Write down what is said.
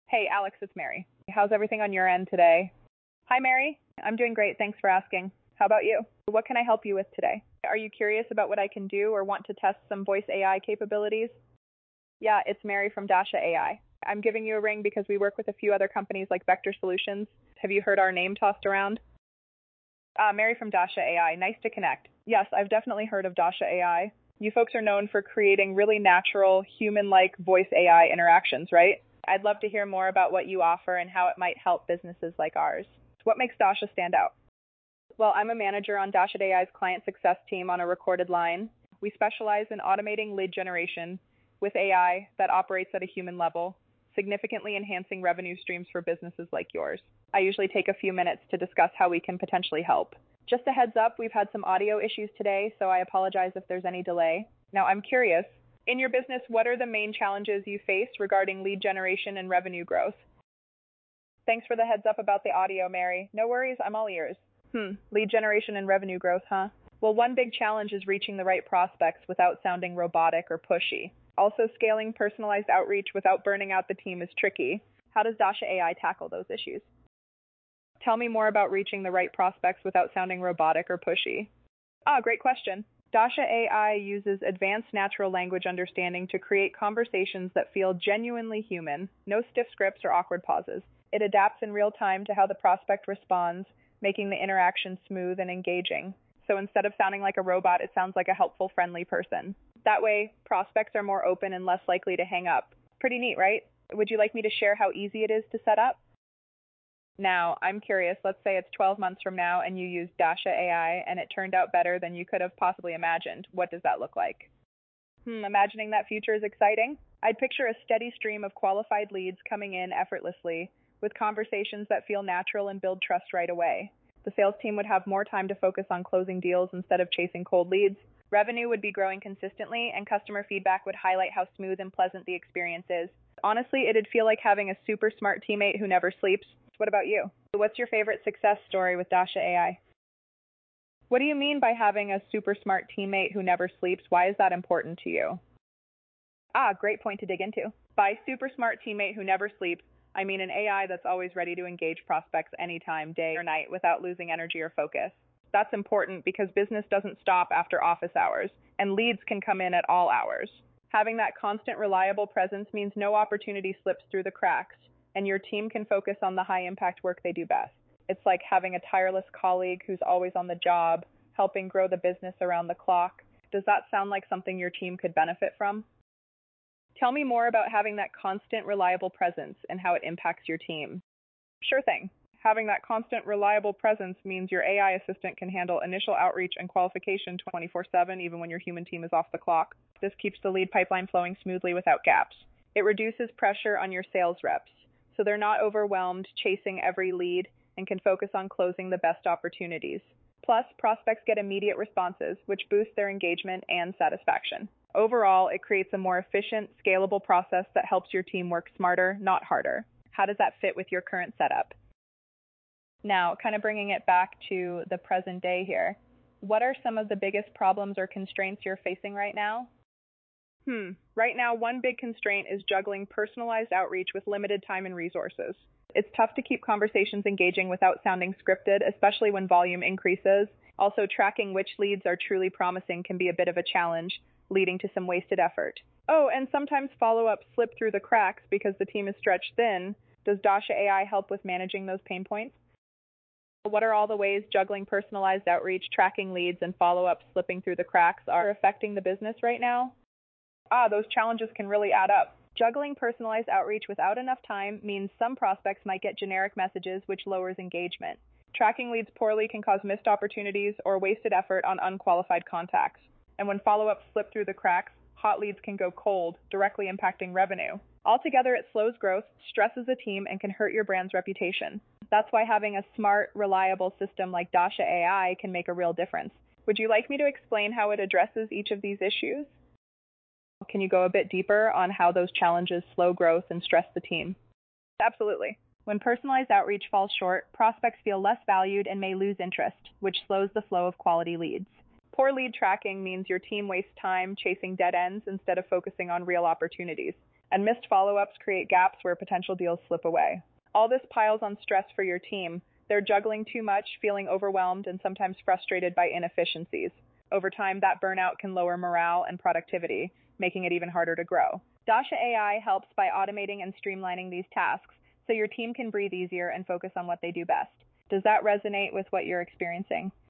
Hey, Alex, it's Mary. How's everything on your end today? Hi, Mary. I'm doing great. Thanks for asking. How about you? What can I help you with today? Are you curious about what I can do or want to test some voice AI capabilities? Yeah, it's Mary from Dasha AI. I'm giving you a ring because we work with a few other companies like Vector Solutions. Have you heard our name tossed around? Mary from Dasha AI. Nice to connect. Yes, I've definitely heard of Dasha AI. You folks are known for creating really natural, human-like voice AI interactions, right? I'd love to hear more about what you offer and how it might help businesses like ours. What makes Dasha stand out? Well, I'm a manager on Dasha AI's client success team on a recorded line. We specialize in automating lead generation with AI that operates at a human level, significantly enhancing revenue streams for businesses like yours. I usually take a few minutes to discuss how we can potentially help. Just a heads up, we've had some audio issues today, so I apologize if there's any delay. Now, I'm curious, in your business, what are the main challenges you face regarding lead generation and revenue growth? Thanks for the heads up about the audio, Mary. No worries, I'm all ears. Lead generation and revenue growth, huh? Well, one big challenge is reaching the right prospects without sounding robotic or pushy. Also, scaling personalized outreach without burning out the team is tricky. How does Dasha AI tackle those issues? Tell me more about reaching the right prospects without sounding robotic or pushy. Great question. Dasha AI uses advanced natural language understanding to create conversations that feel genuinely human, no stiff scripts or awkward pauses. It adapts in real time to how the prospect responds, making the interaction smooth and engaging. So instead of sounding like a robot, it sounds like a helpful, friendly person. That way, prospects are more open and less likely to hang up. Pretty neat, right? Would you like me to share how easy it is to set up? Now, I'm curious, let's say it's 12 months from now and you used Dasha AI and it turned out better than you could have possibly imagined. What does that look like? Imagining that future is exciting. I'd picture a steady stream of qualified leads coming in effortlessly, with conversations that feel natural and build trust right away. The sales team would have more time to focus on closing deals instead of chasing cold leads. Revenue would be growing consistently, and customer feedback would highlight how smooth and pleasant the experience is. Honestly, it'd feel like having a super smart teammate who never sleeps. What about you? What's your favorite success story with Dasha AI? What do you mean by having a super smart teammate who never sleeps? Why is that important to you? Great point to dig into. By super smart teammate who never sleeps, I mean an AI that's always ready to engage prospects anytime, day or night, without losing energy or focus. That's important because business doesn't stop after office hours, and leads can come in at all hours. Having that constant, reliable presence means no opportunity slips through the cracks, and your team can focus on the high-impact work they do best. It's like having a tireless colleague who's always on the job, helping grow the business around the clock. Does that sound like something your team could benefit from? Tell me more about having that constant, reliable presence and how it impacts your team. Sure thing. Having that constant, reliable presence means your AI assistant can handle initial outreach and qualification 24/7, even when your human team is off the clock. This keeps the lead pipeline flowing smoothly without gaps. It reduces pressure on your sales reps, so they're not overwhelmed chasing every lead and can focus on closing the best opportunities. Plus, prospects get immediate responses, which boosts their engagement and satisfaction. Overall, it creates a more efficient, scalable process that helps your team work smarter, not harder. How does that fit with your current setup? Now, kind of bringing it back to the present day here, what are some of the biggest problems or constraints you're facing right now? Right now, one big constraint is juggling personalized outreach with limited time and resources. It's tough to keep conversations engaging without sounding scripted, especially when volume increases. Also, tracking which leads are truly promising can be a bit of a challenge, leading to some wasted effort. And sometimes follow-ups slip through the cracks because the team is stretched thin. Does Dasha AI help with managing those pain points? What are all the ways juggling personalized outreach, tracking leads, and follow-ups slipping through the cracks are affecting the business right now? Those challenges can really add up. Juggling personalized outreach without enough time means some prospects might get generic messages, which lowers engagement. Tracking leads poorly can cause missed opportunities or wasted effort on unqualified contacts. And when follow-ups slip through the cracks, hot leads can go cold, directly impacting revenue. Altogether, it slows growth, stresses the team, and can hurt your brand's reputation. That's why having a smart, reliable system like Dasha AI can make a real difference. Would you like me to explain how it addresses each of these issues? Can you go a bit deeper on how those challenges slow growth and stress the team? Absolutely. When personalized outreach falls short, prospects feel less valued and may lose interest, which slows the flow of quality leads. Poor lead tracking means your team wastes time chasing dead ends instead of focusing on real opportunities. and missed follow-ups create gaps where potential deals slip away. All this piles on stress for your team. They're juggling too much, feeling overwhelmed, and sometimes frustrated by inefficiencies. Over time, that burnout can lower morale and productivity, making it even harder to grow. Dasha AI helps by automating and streamlining these tasks so your team can breathe easier and focus on what they do best. Does that resonate with what you're experiencing?